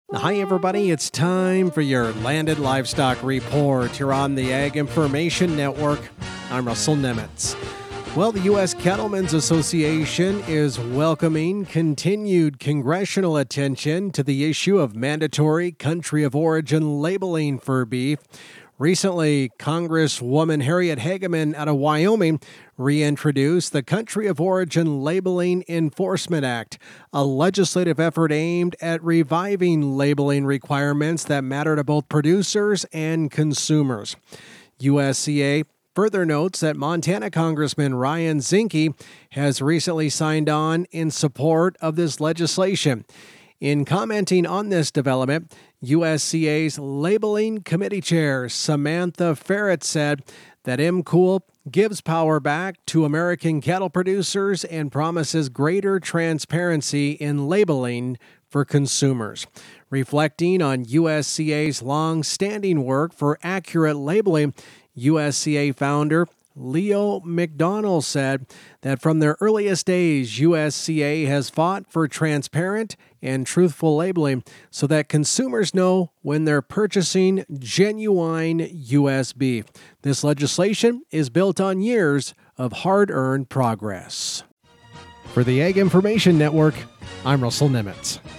Hi, everybody. It's time for your Landed Livestock Report here on the Ag Information Network. I'm Russell Nemitz. Well, the U.S. Cattlemen's Association is welcoming continued congressional attention to the issue of mandatory country of origin labeling for beef. Recently, Congresswoman Harriet Hageman out of Wyoming reintroduced the Country of Origin Labeling Enforcement Act, a legislative effort aimed at reviving labeling requirements that matter to both producers and consumers. USCA further notes that Montana Congressman Ryan Zinke has recently signed on in support of this legislation. In commenting on this development, USCA's Labeling Committee Chair Samantha Ferret said that MCOOL gives power back to American cattle producers and promises greater transparency in labeling for consumers. Reflecting on USCA's long-standing work for accurate labeling, USCA founder Leo McDonnell said that from their earliest days, USCA has fought for transparent and truthful labeling so that consumers know when they're purchasing genuine U.S. beef. This legislation is built on years of hard-earned progress. For the Ag Information Network, I'm Russell Nemitz.